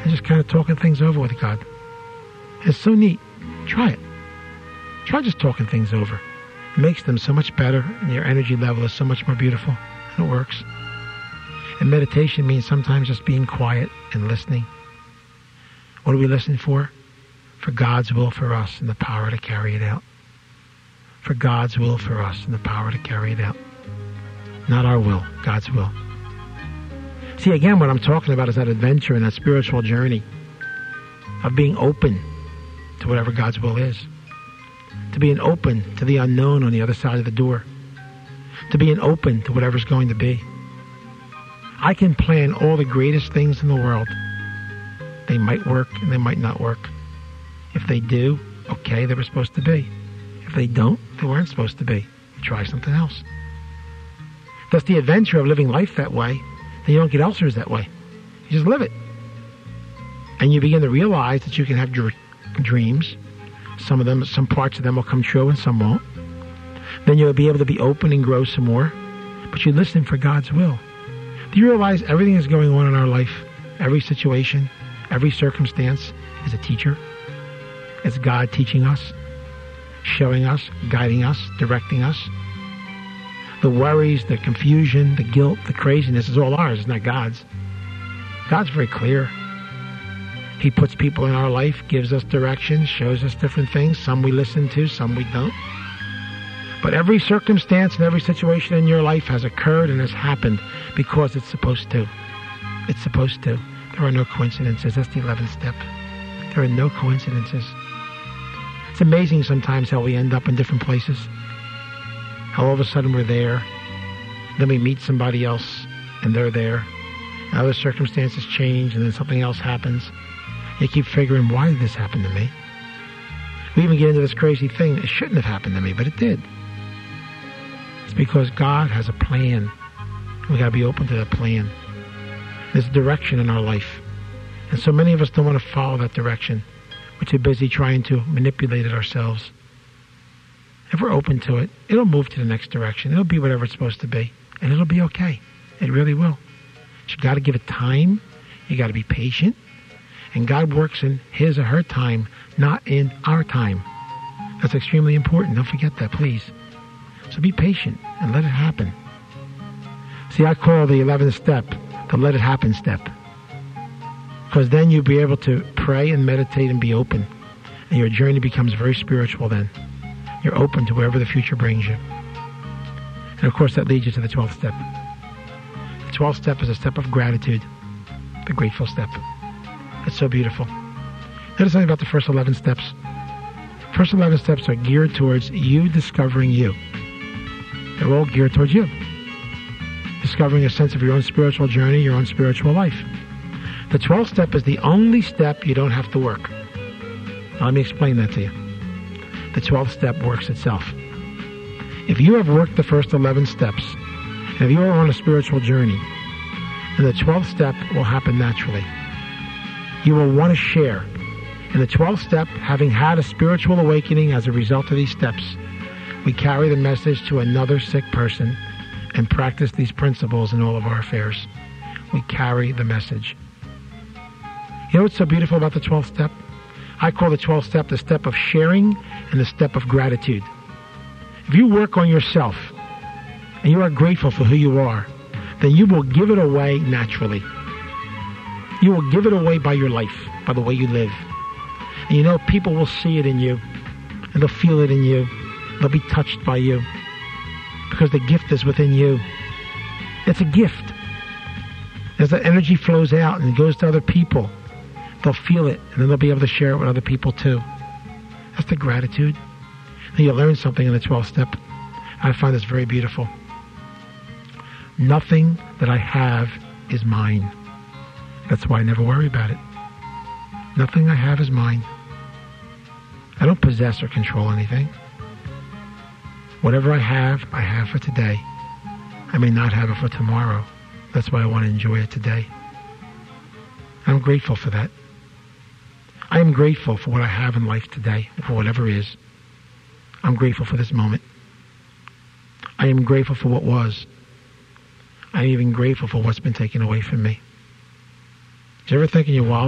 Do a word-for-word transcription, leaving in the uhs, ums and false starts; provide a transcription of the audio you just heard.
and just kind of talking things over with God. It's so neat. Try it. Try just talking things over. It makes them so much better, and your energy level is so much more beautiful, and it works. And meditation means sometimes just being quiet and listening. What do we listen for? For God's will for us and the power to carry it out. For God's will for us and the power to carry it out. Not our will, God's will. See, again, what I'm talking about is that adventure and that spiritual journey of being open to whatever God's will is. To being open to the unknown on the other side of the door. To being open to whatever's going to be. I can plan all the greatest things in the world. They might work and they might not work. If they do, okay, they were supposed to be. If they don't, they weren't supposed to be. Try something else. That's the adventure of living life that way. Then you don't get ulcers that way. You just live it. And you begin to realize that you can have dr- dreams. Some of them, some parts of them will come true and some won't. Then you'll be able to be open and grow some more. But you listen for God's will. Do you realize everything that's going on in our life, every situation, every circumstance is a teacher? It's God teaching us, showing us, guiding us, directing us. The worries, the confusion, the guilt, the craziness is all ours. It's not God's. God's very clear. He puts people in our life, gives us direction, shows us different things. Some we listen to, some we don't. But every circumstance and every situation in your life has occurred and has happened because it's supposed to. It's supposed to. There are no coincidences. That's the eleventh step. There are no coincidences. It's amazing sometimes how we end up in different places. How all of a sudden we're there. Then we meet somebody else and they're there. And other circumstances change and then something else happens. You keep figuring, why did this happen to me? We even get into this crazy thing. It shouldn't have happened to me, but it did. It's because God has a plan. We got to be open to that plan. There's a direction in our life. And so many of us don't want to follow that direction. We're too busy trying to manipulate it ourselves. If we're open to it, it'll move to the next direction. It'll be whatever it's supposed to be. And it'll be okay. It really will. But you got to give it time. You got to be patient. And God works in His or her time, not in our time. That's extremely important. Don't forget that, please. So be patient and let it happen. See, I call the eleventh step the let it happen step. Because then you'll be able to pray and meditate and be open. And your journey becomes very spiritual then. You're open to wherever the future brings you. And of course that leads you to the twelfth step. The twelfth step is a step of gratitude. The grateful step. It's so beautiful. Notice something about the first eleven steps. First eleven steps are geared towards you discovering you. They're all geared towards you. Discovering a sense of your own spiritual journey, your own spiritual life. The twelfth step is the only step you don't have to work. Now, let me explain that to you. The twelfth step works itself. If you have worked the first eleven steps, and if you are on a spiritual journey, then the twelfth step will happen naturally. You will want to share. In the twelfth step, having had a spiritual awakening as a result of these steps, we carry the message to another sick person and practice these principles in all of our affairs. We carry the message. You know what's so beautiful about the twelfth step? I call the twelfth step the step of sharing and the step of gratitude. If you work on yourself and you are grateful for who you are, then you will give it away naturally. You will give it away by your life, by the way you live. And you know, people will see it in you, and they'll feel it in you. They'll be touched by you, because the gift is within you. It's a gift. As that energy flows out and goes to other people, they'll feel it, and then they'll be able to share it with other people too. That's the gratitude. And you learn something in the twelfth step. I find this very beautiful. Nothing that I have is mine. That's why I never worry about it. Nothing I have is mine. I don't possess or control anything. Whatever I have, I have for today. I may not have it for tomorrow. That's why I want to enjoy it today. I'm grateful for that. I am grateful for what I have in life today, for whatever is. I'm grateful for this moment. I am grateful for what was. I'm even grateful for what's been taken away from me. Did you ever think in your wild